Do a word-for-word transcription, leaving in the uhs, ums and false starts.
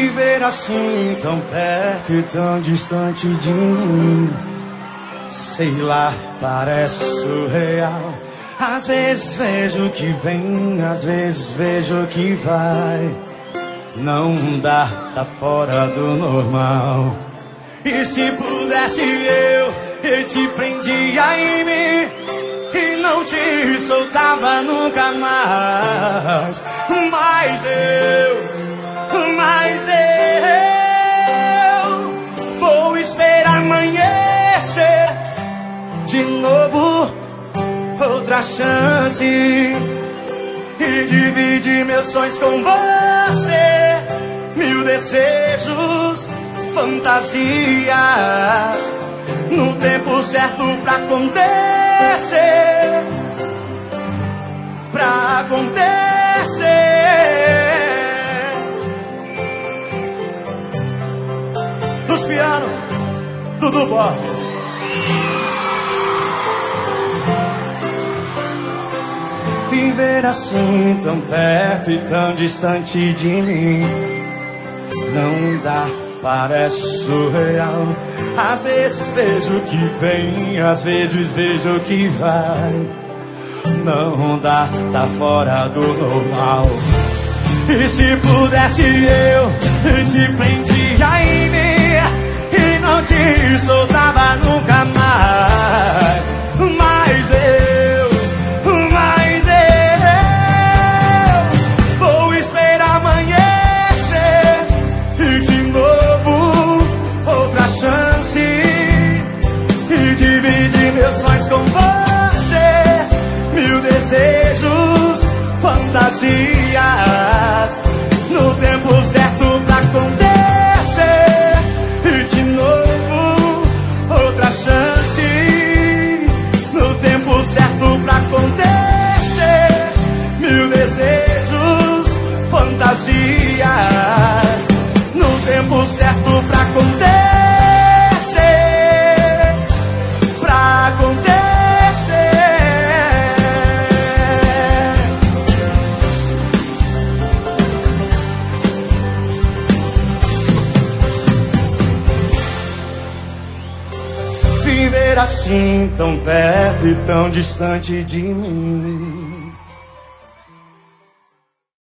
Viver assim tão perto e tão distante de mim, sei lá, parece surreal. Às vezes vejo que vem, às vezes vejo que vai. Não dá, tá fora do normal. E se pudesse eu, eu te prendia em mim e não te soltava nunca mais. Mas eu, mas eu vou esperar amanhecer de novo, outra chance, e dividir meus sonhos com você. Mil desejos, fantasias, no tempo certo pra acontecer, pra acontecer. Nos pianos, Dudu Borges. Viver assim tão perto e tão distante de mim, não dá, parece surreal. Às vezes vejo que vem, às vezes vejo que vai. Não dá, tá fora do normal. E se pudesse eu, te prendia em mim e não te soltava nunca mais. Mas eu, mas eu vou esperar amanhecer e de novo outra chance, e dividir meus sonhos com você. Mil desejos, fantasias, no tempo certo pra acontecer, e de novo outra chance, no tempo certo pra acontecer. Mil desejos, fantasias, no tempo certo pra acontecer, pra acontecer. Viver assim tão perto e tão distante de mim.